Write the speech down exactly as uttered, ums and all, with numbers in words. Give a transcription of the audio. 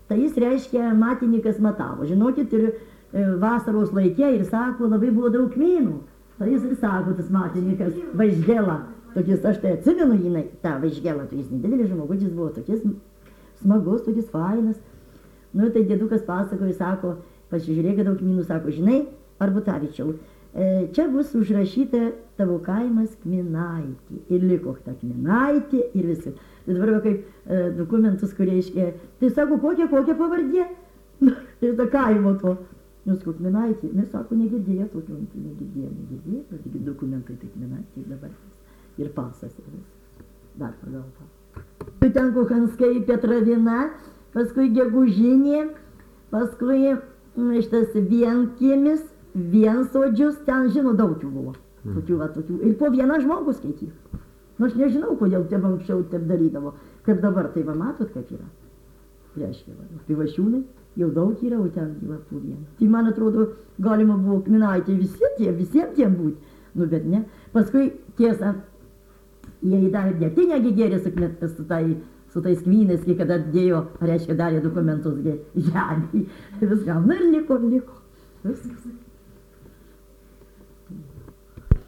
tai jis reiškia matininkas matavo. Žinokit, ir vasaros laikė ir sako, labai buvo daug kmynų. Tai jis ir sako, tas matininkas Vaišgėla. Tokis, aš tai atsimenu jinai, tą Vaišgėlą, tai jis nedidelis žmogus, jis buvo tokis smagus, tokis fainas. Nu, tai dėdukas pasakoja, sako, pasižiūrėk, daug kmynų, sako, žinai, Arbutavičiau, e, čia bus užrašyta tavo kaimas Kminaitė. Ir liko ta Kminaitė ir viskas. Tai dabar kaip e, dokumentus, kurie iškė, tai sako, kokia, kokia pavardė? Ir ta kaimo to. Nu, sako, Kminaitė. Mes sako, negirdėjo, tokio, negirdėjo, negirdėjo, taigi dokumentai tai Kminaitė ir dabar. Ir pasas ir viskas. Dar pagal tą. Tu ten Kuchanskai Petravina, paskui Gegužinė, paskui šitas Vienkiemis, Viensodžius, ten, žinau, daug jų buvo. Tokių, va, tokių. Ir po vieną žmogų skaityk. Nu, aš nežinau, kodėl taip anksčiau taip darydavo. Kaip dabar, tai va, matot, kaip yra. Reiškia, va, Pivašiūnai jau daug yra, o ten va, po vieną. Tai, man atrodo, galima buvo Kminaitė visiems tiem, visiems tiem būti. Nu, bet ne. Paskui, tiesa, jie įdarė dėtinę gėrė su, su, tai, su tais kvynais, kai kada dėjo, reiškia, darė dokumentus žemėj. Viską, nu ir liko, liko. Viskas.